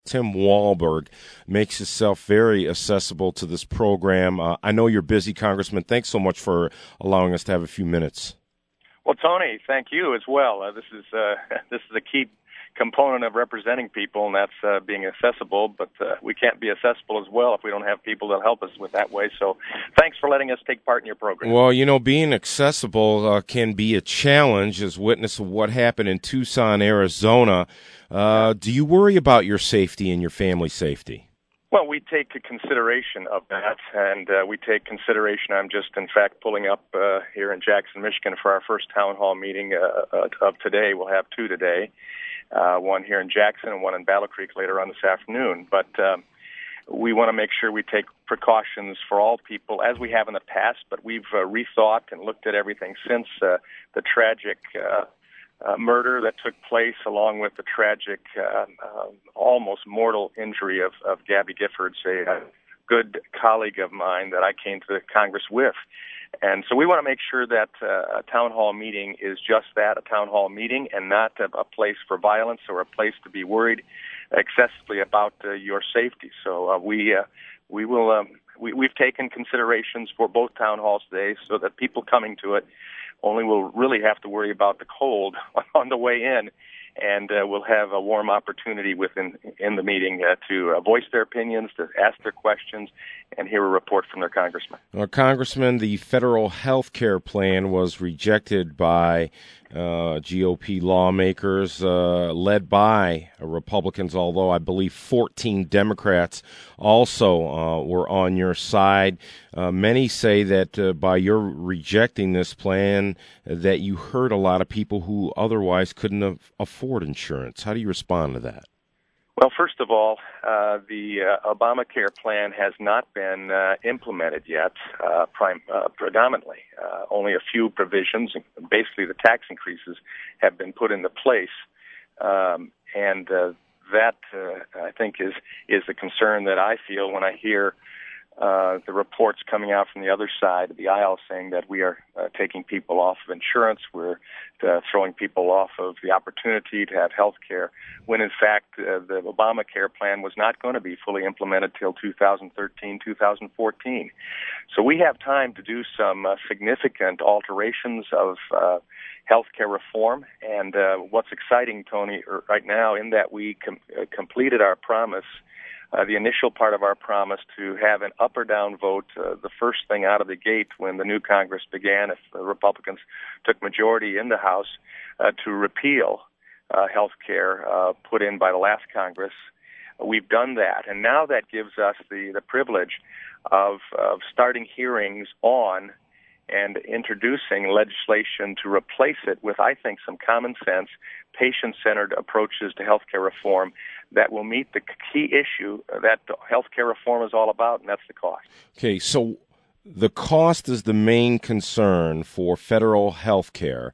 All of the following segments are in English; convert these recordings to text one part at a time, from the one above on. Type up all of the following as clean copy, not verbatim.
Tim Walberg, makes himself very accessible to this program. I know you're busy, Congressman. Thanks so much for allowing us to have a few minutes. Well, Tony, thank you as well. This is a key component of representing people, and that's being accessible. But we can't be accessible as well if we don't have people that help us with that way. So thanks for letting us take part in your program. Well, being accessible can be a challenge, as witness of what happened in Tucson, Arizona. Do you worry about your safety and your family's safety? Well, we take a consideration of that, and we take consideration. I'm just, in fact, pulling up here in Jackson, Michigan for our first town hall meeting of today. We'll have two today, one here in Jackson and one in Battle Creek later on this afternoon. But we want to make sure we take precautions for all people, as we have in the past, but we've rethought and looked at everything since the tragic murder that took place, along with the tragic, almost mortal injury of Gabby Giffords, a good colleague of mine that I came to Congress with. And so we want to make sure that a town hall meeting is just that, a town hall meeting, and not a place for violence or a place to be worried excessively about your safety. So we've taken considerations for both town halls today so that people coming to it only will really have to worry about the cold on the way in, and we'll have a warm opportunity in the meeting to voice their opinions, to ask their questions, and hear a report from their congressman. Congressman, the federal health care plan was rejected by GOP lawmakers led by Republicans, although I believe 14 Democrats also were on your side. Many say that by your rejecting this plan that you hurt a lot of people who otherwise couldn't afford insurance. How do you respond to that? Well, first of all, the Obamacare plan has not been implemented yet, predominantly. Only a few provisions, basically the tax increases, have been put into place. And that, I think, is the concern that I feel when I hear the reports coming out from the other side of the aisle saying that we are taking people off of insurance, we're throwing people off of the opportunity to have health care, when in fact the Obamacare plan was not going to be fully implemented till 2013, 2014. So we have time to do some significant alterations of health care reform, and what's exciting, Tony, right now, in that we completed our promise, the initial part of our promise to have an up or down vote, the first thing out of the gate when the new Congress began, if the Republicans took majority in the House, to repeal health care put in by the last Congress. We've done that, and now that gives us the privilege of starting hearings on and introducing legislation to replace it with, I think, some common sense, patient-centered approaches to healthcare reform that will meet the key issue that healthcare reform is all about, and that's the cost. Okay, so the cost is the main concern for federal health care.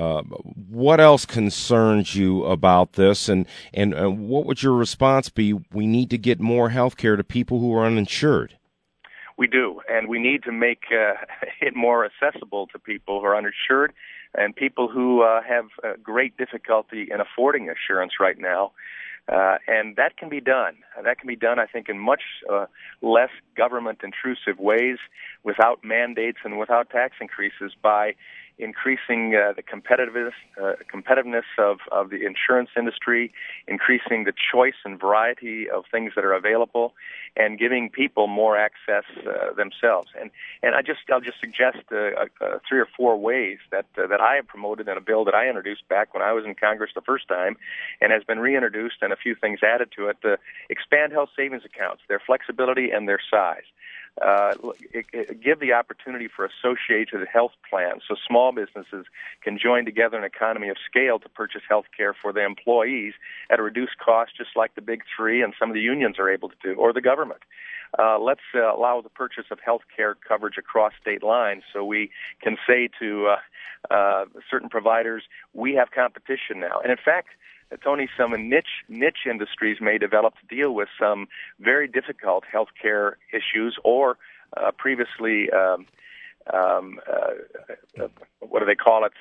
What else concerns you about this, and what would your response be? We need to get more health care to people who are uninsured. We do, and we need to make it more accessible to people who are uninsured and people who have great difficulty in affording insurance right now. And that can be done. That can be done, I think, in much less government-intrusive ways, without mandates and without tax increases, by increasing the competitiveness of the insurance industry, increasing the choice and variety of things that are available, and giving people more access themselves. And I'll just suggest 3 or 4 ways that I have promoted in a bill that I introduced back when I was in Congress the first time, and has been reintroduced and a few things added to it. Expand health savings accounts, their flexibility and their size. Give the opportunity for associated health plans so small businesses can join together an economy of scale to purchase health care for their employees at a reduced cost, just like the big three and some of the unions are able to do, or the government. Let's allow the purchase of health care coverage across state lines so we can say to certain providers, we have competition now. And in fact, Tony, some niche industries may develop to deal with some very difficult healthcare issues, or previously, what do they call it?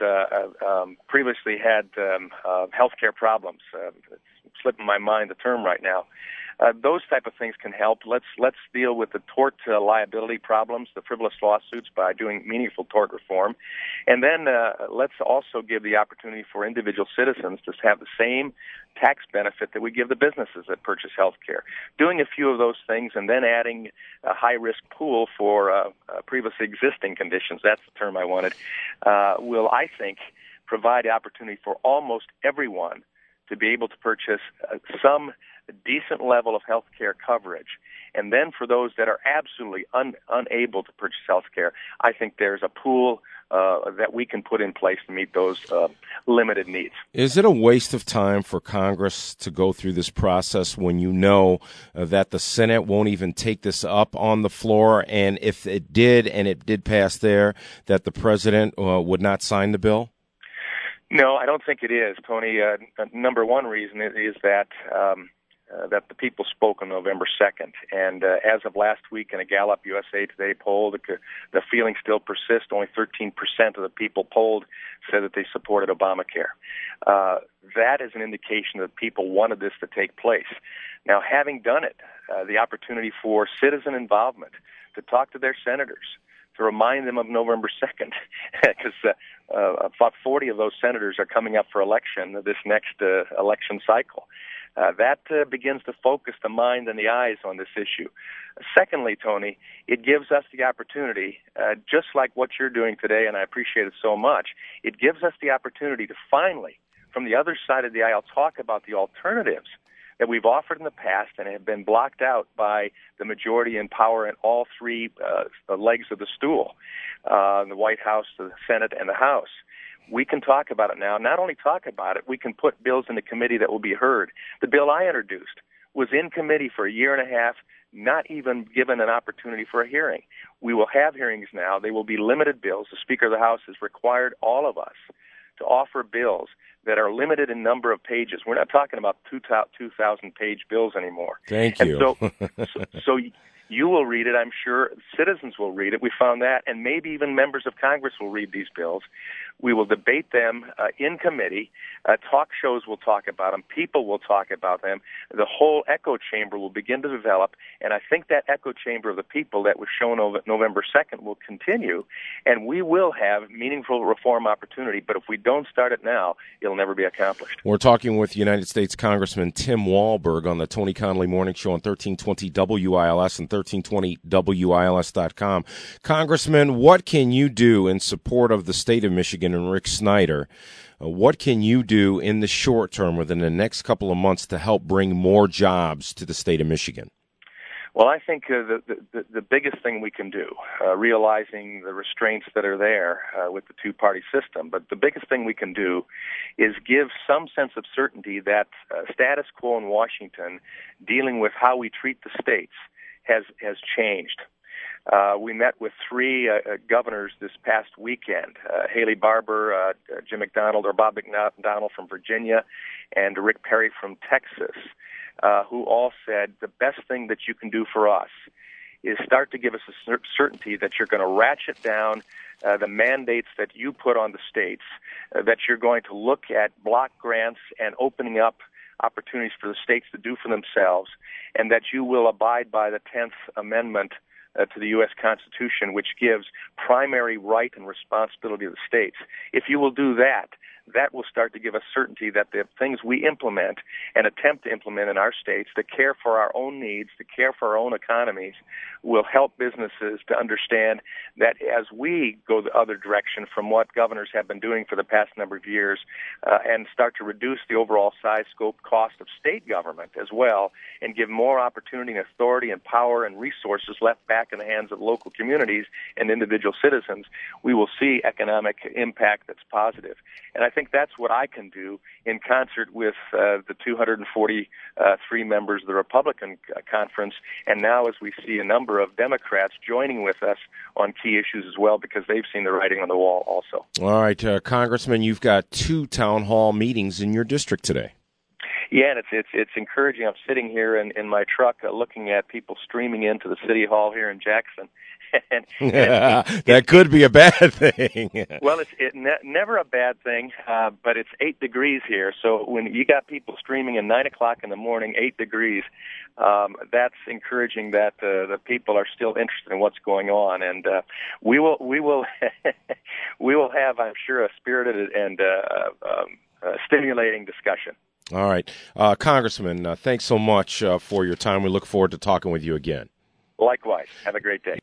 Previously had healthcare problems. It's slipping my mind the term right now. Those type of things can help. Let's deal with the tort liability problems, the frivolous lawsuits, by doing meaningful tort reform. And then let's also give the opportunity for individual citizens to have the same tax benefit that we give the businesses that purchase health care. Doing a few of those things and then adding a high-risk pool for previously existing conditions, that's the term I wanted, will, I think, provide the opportunity for almost everyone to be able to purchase some decent level of health care coverage. And then for those that are absolutely unable to purchase health care, I think there's a pool that we can put in place to meet those limited needs. Is it a waste of time for Congress to go through this process when you know that the Senate won't even take this up on the floor, and if it did, and it did pass there, that the president would not sign the bill? No, I don't think it is, Tony. Number one reason is that that the people spoke on November 2nd. And as of last week in a Gallup USA Today poll, the feeling still persists. Only 13% of the people polled said that they supported Obamacare. That is an indication that people wanted this to take place. Now, having done it, the opportunity for citizen involvement, to talk to their senators, to remind them of November 2nd, because about 40 of those senators are coming up for election this next election cycle. That begins to focus the mind and the eyes on this issue. Secondly, Tony, it gives us the opportunity, just like what you're doing today, and I appreciate it so much, it gives us the opportunity to finally, from the other side of the aisle, talk about the alternatives that we've offered in the past and have been blocked out by the majority in power in all three legs of the stool, the White House, the Senate, and the House. We can talk about it now. Not only talk about it, we can put bills in the committee that will be heard. The bill I introduced was in committee for a year and a half, not even given an opportunity for a hearing. We will have hearings now. They will be limited bills. The Speaker of the House has required all of us to offer bills that are limited in number of pages. We're not talking about 2,000-page bills anymore. Thank you. And so you will read it, I'm sure. Citizens will read it. We found that. And maybe even members of Congress will read these bills. We will debate them in committee. Talk shows will talk about them. People will talk about them. The whole echo chamber will begin to develop. And I think that echo chamber of the people that was shown over November 2nd will continue. And we will have meaningful reform opportunity. But if we don't start it now, it'll never be accomplished. We're talking with United States Congressman Tim Walberg on the Tony Connolly Morning Show on 1320 WILS and 1320WILS.com. Congressman, what can you do in support of the state of Michigan and Rick Snyder? What can you do in the short term within the next couple of months to help bring more jobs to the state of Michigan? Well, I think the biggest thing we can do, realizing the restraints that are there with the two-party system, but the biggest thing we can do is give some sense of certainty that status quo in Washington dealing with how we treat the states has changed. We met with three governors this past weekend, Haley Barbour, Jim McDonald, or Bob McDonnell from Virginia, and Rick Perry from Texas, who all said the best thing that you can do for us is start to give us a certainty that you're going to ratchet down the mandates that you put on the states, that you're going to look at block grants and opening up opportunities for the states to do for themselves, and that you will abide by the 10th Amendment to the U.S. Constitution, which gives primary right and responsibility to the states. If you will do that, that will start to give us certainty that the things we implement and attempt to implement in our states to care for our own needs, to care for our own economies, will help businesses to understand that as we go the other direction from what governors have been doing for the past number of years and start to reduce the overall size, scope, cost of state government as well, and give more opportunity and authority and power and resources left back in the hands of local communities and individual citizens, we will see economic impact that's positive. And I think that's what I can do in concert with the 243 members of the Republican conference, and now as we see a number of Democrats joining with us on key issues as well, because they've seen the writing on the wall also. All right, Congressman, you've got 2 town hall meetings in your district today. Yeah, and it's encouraging. I'm sitting here in my truck looking at people streaming into the city hall here in Jackson. That could be a bad thing. Well, never a bad thing, but it's 8 degrees here. So when you got people streaming at 9 o'clock in the morning, 8 degrees, that's encouraging that the people are still interested in what's going on, and we will we will have, I'm sure, a spirited and stimulating discussion. All right, Congressman, thanks so much for your time. We look forward to talking with you again. Likewise. Have a great day.